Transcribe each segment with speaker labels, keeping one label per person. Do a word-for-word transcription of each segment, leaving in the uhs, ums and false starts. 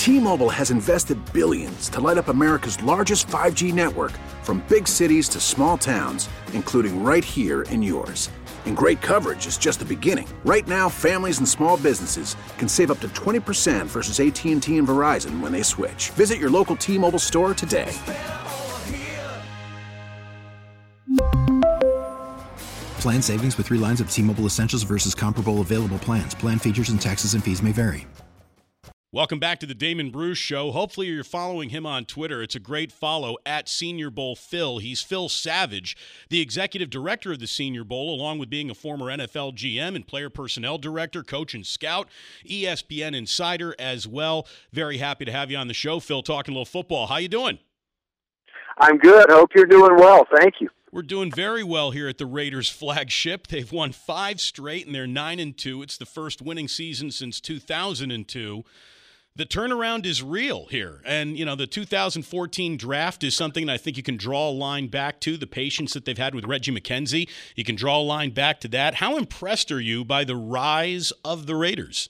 Speaker 1: T-Mobile has invested billions to light up America's largest five G network, from big cities to small towns, including right here in yours. And great coverage is just the beginning. Right now, families and small businesses can save up to twenty percent versus A T and T and Verizon when they switch. Visit your local T-Mobile store today.
Speaker 2: Plan savings with three lines of T-Mobile Essentials versus comparable available plans. Plan features and taxes and fees may vary.
Speaker 3: Welcome back to the Damon Bruce Show. Hopefully you're following him on Twitter. It's a great follow, at Senior Bowl Phil. He's Phil Savage, the executive director of the Senior Bowl, along with being a former N F L G M and player personnel director, coach and scout, E S P N insider as well. Very happy to have you on the show, Phil, talking a little football. How you doing?
Speaker 4: I'm good. Hope you're doing well. Thank you.
Speaker 3: We're doing very well here at the Raiders flagship. They've won five straight, and they're nine and two. It's the first winning season since two thousand two. The turnaround is real here. And, you know, the two thousand fourteen draft is something that I think you can draw a line back to, the patience that they've had with Reggie McKenzie. You can draw a line back to that. How impressed are you by the rise of the Raiders?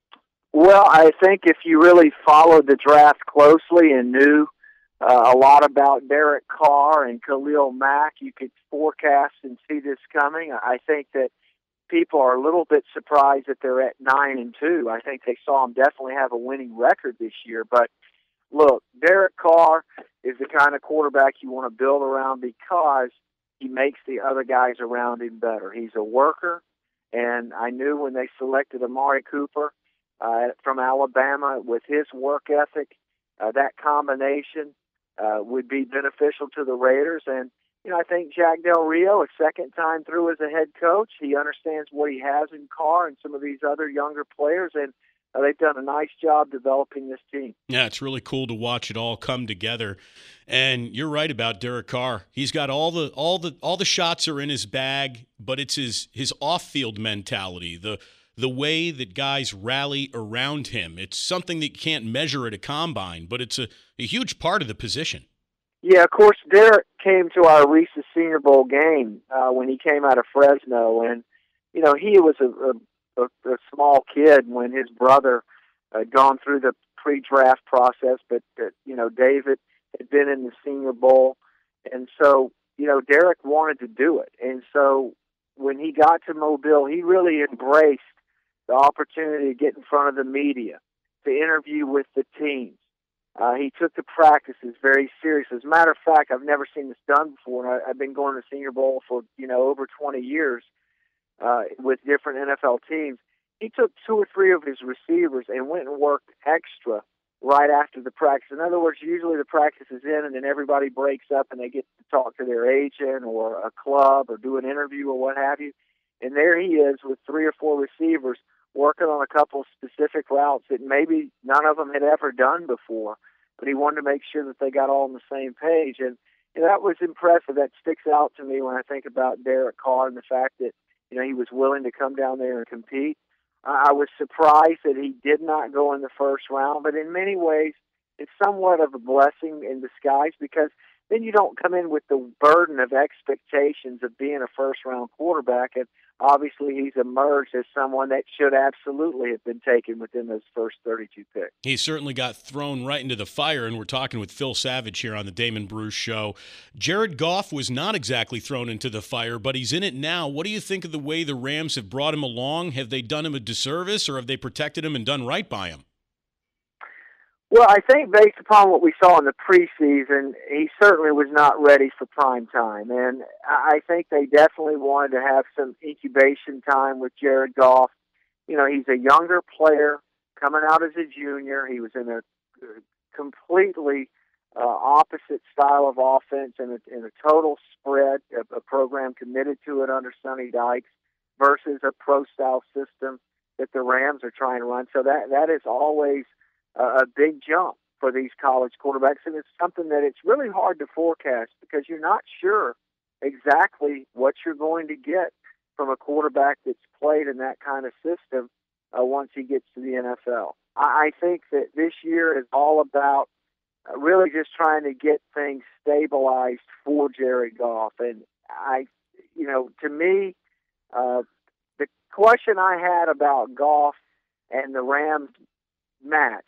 Speaker 4: Well, I think if you really followed the draft closely and knew uh, a lot about Derek Carr and Khalil Mack, you could forecast and see this coming. I think that people are a little bit surprised that they're at nine and two. I think they saw him definitely have a winning record this year. But look, Derek Carr is the kind of quarterback you want to build around because he makes the other guys around him better. He's a worker, and I knew when they selected Amari Cooper uh, from Alabama with his work ethic, uh, that combination uh, would be beneficial to the Raiders. And You know, I think Jack Del Rio, a second time through as a head coach, he understands what he has in Carr and some of these other younger players, and uh, they've done a nice job developing this team.
Speaker 3: Yeah, it's really cool to watch it all come together. And you're right about Derek Carr. He's got all the all the all the shots are in his bag, but it's his his off-field mentality, the the way that guys rally around him. It's something that you can't measure at a combine, but it's a, a huge part of the position.
Speaker 4: Yeah, of course, Derek came to our Reese's Senior Bowl game uh, when he came out of Fresno, and, you know, he was a, a, a small kid when his brother had gone through the pre-draft process, but, uh, you know, David had been in the Senior Bowl, and so, you know, Derek wanted to do it. And so when he got to Mobile, he really embraced the opportunity to get in front of the media, to interview with the teams. Uh, he took the practices very serious. As a matter of fact, I've never seen this done before, and I, I've been going to Senior Bowl for, you know, over twenty years uh, with different N F L teams. He took two or three of his receivers and went and worked extra right after the practice. In other words, usually the practice is in, and then everybody breaks up and they get to talk to their agent or a club or do an interview or what have you. And there he is with three or four receivers working on a couple of specific routes that maybe none of them had ever done before. But he wanted to make sure that they got all on the same page. And, and that was impressive. That sticks out to me when I think about Derek Carr and the fact that, you know, he was willing to come down there and compete. Uh, I was surprised that he did not go in the first round, but in many ways, it's somewhat of a blessing in disguise because then you don't come in with the burden of expectations of being a first-round quarterback. And obviously, he's emerged as someone that should absolutely have been taken within those first thirty-two picks.
Speaker 3: He certainly got thrown right into the fire, and we're talking with Phil Savage here on the Damon Bruce Show. Jared Goff was not exactly thrown into the fire, but he's in it now. What do you think of the way the Rams have brought him along? Have they done him a disservice, or have they protected him and done right by him?
Speaker 4: Well, I think based upon what we saw in the preseason, he certainly was not ready for prime time. And I think they definitely wanted to have some incubation time with Jared Goff. You know, he's a younger player coming out as a junior. He was in a completely uh, opposite style of offense and a, and a total spread, a, a program committed to it under Sonny Dykes versus a pro-style system that the Rams are trying to run. So that that is always a big jump for these college quarterbacks, and it's something that it's really hard to forecast because you're not sure exactly what you're going to get from a quarterback that's played in that kind of system uh, once he gets to the N F L. I, I think that this year is all about uh, really just trying to get things stabilized for Jared Goff, and I, you know, to me, uh, the question I had about Goff and the Rams match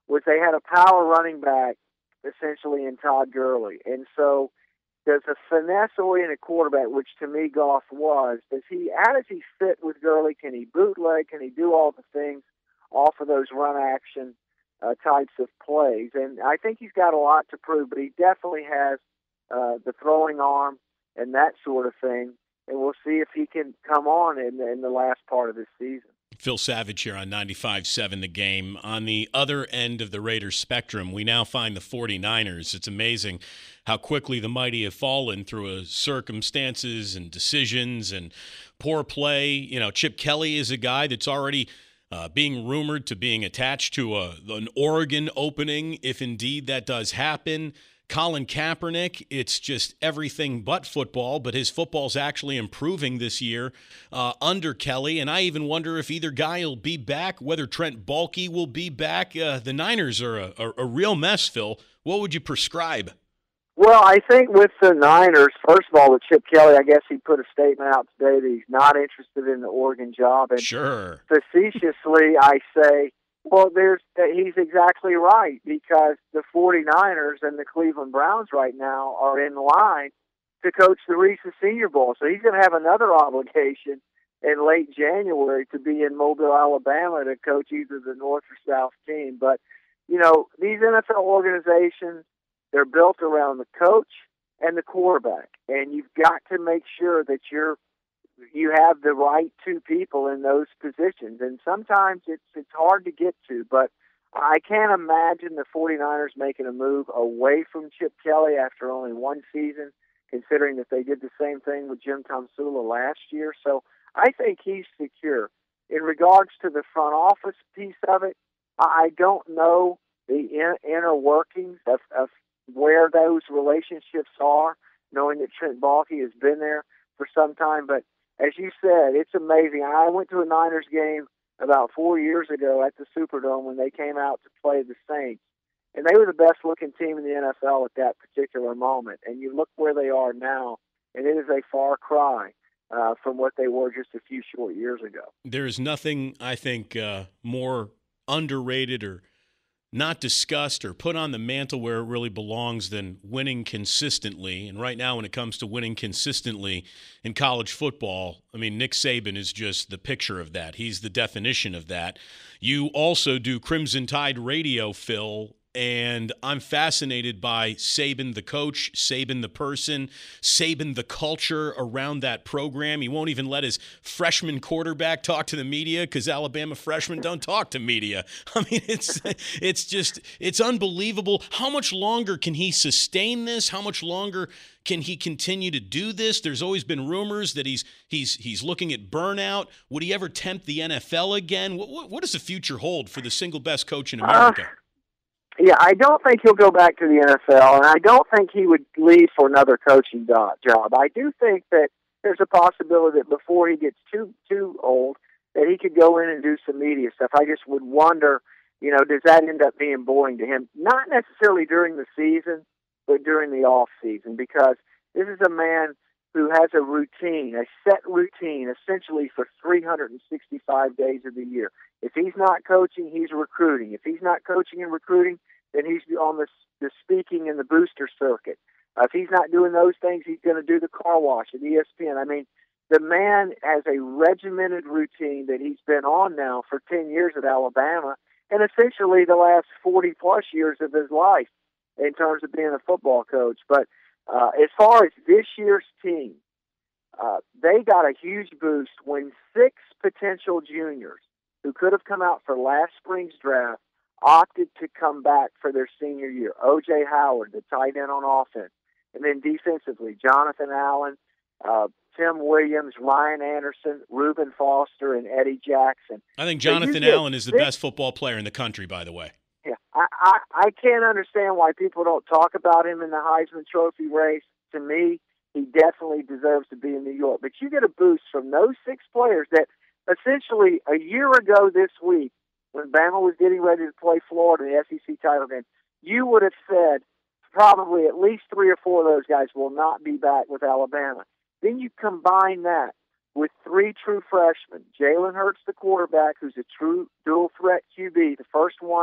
Speaker 4: was they had a power running back essentially in Todd Gurley. And so does a finesse-oriented quarterback, which to me Goff was, does he, how does he fit with Gurley? Can he bootleg? Can he do all the things off of those run-action uh, types of plays? And I think he's got a lot to prove, but he definitely has uh, the throwing arm and that sort of thing. And we'll see if he can come on in, in the last part of this season.
Speaker 3: Phil Savage here on ninety-five seven The Game. On the other end of the Raiders spectrum, we now find the forty-niners. It's amazing how quickly the mighty have fallen through a circumstances and decisions and poor play. You know, Chip Kelly is a guy that's already uh, being rumored to being attached to a, an Oregon opening, if indeed that does happen. Colin Kaepernick, it's just everything but football, but his football's actually improving this year uh, under Kelly, and I even wonder if either guy will be back, whether Trent Baalke will be back. Uh, the Niners are a, a, a real mess, Phil. What would you prescribe?
Speaker 4: Well, I think with the Niners, first of all, with Chip Kelly, I guess he put a statement out today that he's not interested in the Oregon job. And
Speaker 3: sure.
Speaker 4: Facetiously, I say, well, there's he's exactly right, because the forty-niners and the Cleveland Browns right now are in line to coach the Reese's Senior Bowl. So he's going to have another obligation in late January to be in Mobile, Alabama to coach either the North or South team. But, you know, these N F L organizations, they're built around the coach and the quarterback. And you've got to make sure that you're you have the right two people in those positions. And sometimes it's it's hard to get to, but I can't imagine the forty-niners making a move away from Chip Kelly after only one season, considering that they did the same thing with Jim Tomsula last year. So I think he's secure. In regards to the front office piece of it, I don't know the in, inner workings of, of where those relationships are, knowing that Trent Baalke has been there for some time. But as you said, it's amazing. I went to a Niners game about four years ago at the Superdome when they came out to play the Saints, and they were the best-looking team in the N F L at that particular moment. And you look where they are now, and it is a far cry uh, from what they were just a few short years ago.
Speaker 3: There is nothing, I think, uh, more underrated or not discussed or put on the mantle where it really belongs than winning consistently. And right now, when it comes to winning consistently in college football, I mean, Nick Saban is just the picture of that. He's the definition of that. You also do Crimson Tide Radio, Phil, and I'm fascinated by Saban the coach, Saban the person, Saban the culture around that program. He won't even let his freshman quarterback talk to the media because Alabama freshmen don't talk to media. I mean, it's it's just, it's unbelievable. How much longer can he sustain this? How much longer can he continue to do this? There's always been rumors that he's he's he's looking at burnout. Would he ever tempt the N F L again? What what, what does the future hold for the single best coach in America? Uh,
Speaker 4: Yeah, I don't think he'll go back to the N F L, and I don't think he would leave for another coaching do- job. I do think that there's a possibility that before he gets too too old, that he could go in and do some media stuff. I just would wonder, you know, does that end up being boring to him? Not necessarily during the season, but during the off season, because this is a man who has a routine, a set routine, essentially for three hundred sixty-five days of the year. If he's not coaching, he's recruiting. If he's not coaching and recruiting, then he's on the, the speaking and the booster circuit. Uh, if he's not doing those things, he's going to do the car wash at E S P N. I mean, the man has a regimented routine that he's been on now for ten years at Alabama, and essentially the last forty-plus years of his life in terms of being a football coach. But uh, as far as this year's team, uh, they got a huge boost when six potential juniors who could have come out for last spring's draft opted to come back for their senior year. O J Howard, the tight end on offense. And then defensively, Jonathan Allen, uh, Tim Williams, Ryan Anderson, Reuben Foster, and Eddie Jackson.
Speaker 3: I think Jonathan so Allen is the six, best football player in the country, by the way.
Speaker 4: Yeah, I, I, I can't understand why people don't talk about him in the Heisman Trophy race. To me, he definitely deserves to be in New York. But you get a boost from those six players that essentially a year ago this week, when Bama was getting ready to play Florida in the S E C title game, you would have said probably at least three or four of those guys will not be back with Alabama. Then you combine that with three true freshmen. Jalen Hurts, the quarterback, who's a true dual threat Q B, the first one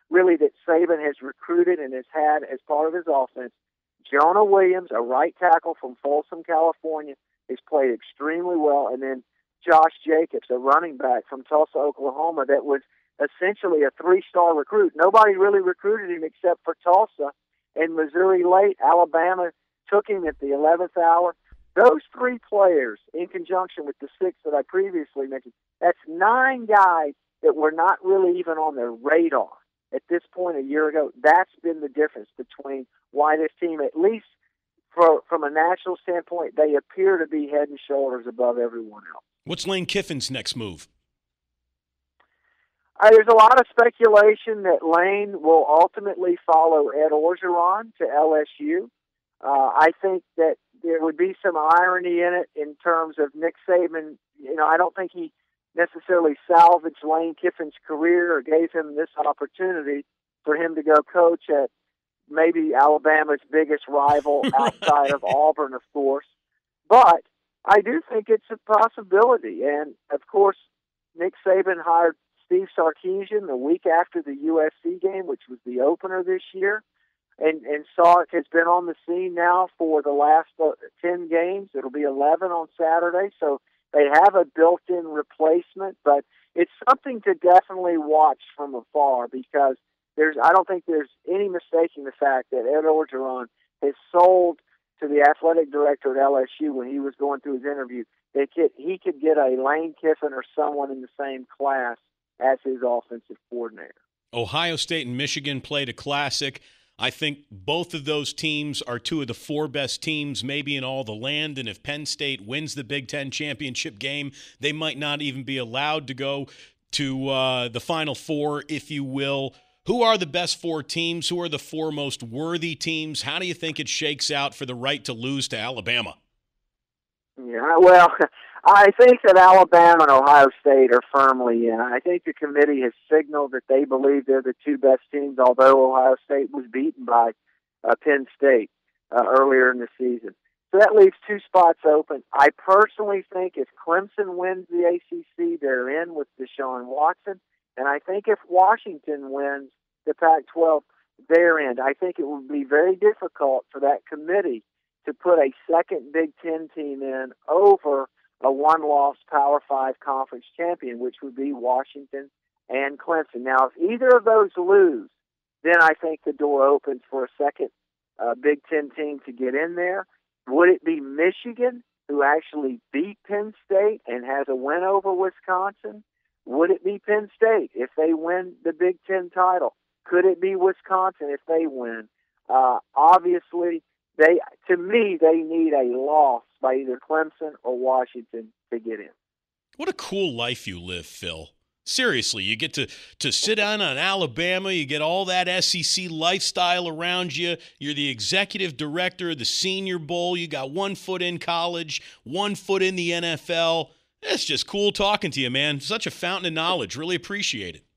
Speaker 4: really that Saban has recruited and has had as part of his offense. Jonah Williams, a right tackle from Folsom, California, has played extremely well. And then Josh Jacobs, a running back from Tulsa, Oklahoma, that was essentially a three-star recruit. Nobody really recruited him except for Tulsa. And Missouri late, Alabama took him at the eleventh hour. Those three players, in conjunction with the six that I previously mentioned, that's nine guys that were not really even on their radar at this point a year ago. That's been the difference between why this team, at least for, from a national standpoint, they appear to be head and shoulders above everyone else.
Speaker 3: What's Lane Kiffin's next move?
Speaker 4: Uh, there's a lot of speculation that Lane will ultimately follow Ed Orgeron to L S U. Uh, I think that there would be some irony in it in terms of Nick Saban. You know, I don't think he necessarily salvaged Lane Kiffin's career or gave him this opportunity for him to go coach at maybe Alabama's biggest rival outside of Auburn, of course. But I do think it's a possibility. And, of course, Nick Saban hired Steve Sarkisian the week after the U S C game, which was the opener this year. And, and Sark has been on the scene now for the last uh, ten games. It'll be eleven on Saturday. So they have a built-in replacement, but it's something to definitely watch from afar because there's I don't think there's any mistaking the fact that Ed Orgeron has sold to the athletic director at L S U when he was going through his interview that he could get a Lane Kiffin or someone in the same class as his offensive coordinator.
Speaker 3: Ohio State and Michigan played a classic. I think both of those teams are two of the four best teams maybe in all the land, and if Penn State wins the Big Ten championship game, they might not even be allowed to go to uh, the Final Four, if you will. Who are the best four teams? Who are the four most worthy teams? How do you think it shakes out for the right to lose to Alabama?
Speaker 4: Yeah, well, I think that Alabama and Ohio State are firmly in. I think the committee has signaled that they believe they're the two best teams, although Ohio State was beaten by uh, Penn State uh, earlier in the season. So that leaves two spots open. I personally think if Clemson wins the A C C, they're in with Deshaun Watson. And I think if Washington wins the Pac twelve, they're in. I think it would be very difficult for that committee to put a second Big Ten team in over a one-loss Power Five conference champion, which would be Washington and Clemson. Now, if either of those lose, then I think the door opens for a second uh, Big Ten team to get in there. Would it be Michigan, who actually beat Penn State and has a win over Wisconsin? Would it be Penn State if they win the Big Ten title? Could it be Wisconsin if they win? Uh, obviously, they to me, they need a loss by either Clemson or Washington to get in.
Speaker 3: What a cool life you live, Phil. Seriously, you get to, to sit down on Alabama. You get all that S E C lifestyle around you. You're the executive director of the Senior Bowl. You got one foot in college, one foot in the N F L. It's just cool talking to you, man. Such a fountain of knowledge. Really appreciate it.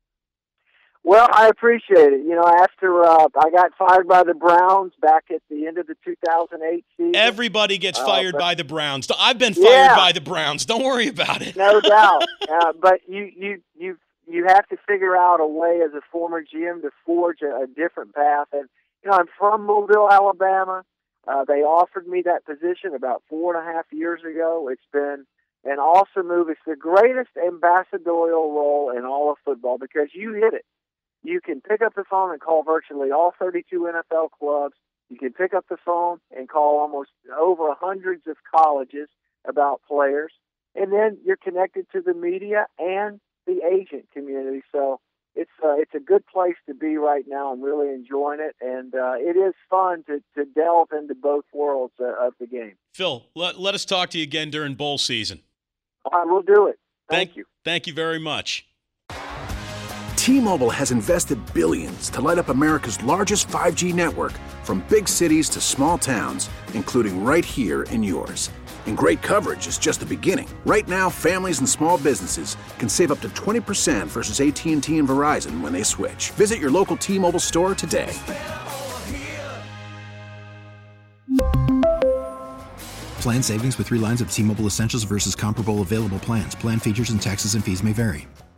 Speaker 4: Well, I appreciate it. You know, after uh, I got fired by the Browns back at the end of the two thousand eight season.
Speaker 3: Everybody gets fired uh, but, by the Browns. I've been fired
Speaker 4: yeah,
Speaker 3: by the Browns. Don't worry about it.
Speaker 4: No doubt. Uh, but you, you, you, you have to figure out a way as a former G M to forge a, a different path. And, you know, I'm from Mobile, Alabama. Uh, they offered me that position about four and a half years ago. It's been an awesome move. It's the greatest ambassadorial role in all of football because you hit it. You can pick up the phone and call virtually all thirty-two N F L clubs. You can pick up the phone and call almost over hundreds of colleges about players. And then you're connected to the media and the agent community. So it's uh, it's a good place to be right now. I'm really enjoying it. And uh, it is fun to, to delve into both worlds uh, of the game.
Speaker 3: Phil, let, let us talk to you again during bowl season.
Speaker 4: I will do it. Thank,
Speaker 3: thank
Speaker 4: you.
Speaker 3: Thank you very much.
Speaker 1: T-Mobile has invested billions to light up America's largest five G network, from big cities to small towns, including right here in yours. And great coverage is just the beginning. Right now, families and small businesses can save up to twenty percent versus A T and T and Verizon when they switch. Visit your local T-Mobile store today.
Speaker 2: Plan savings with three lines of T-Mobile Essentials versus comparable available plans. Plan features and taxes and fees may vary.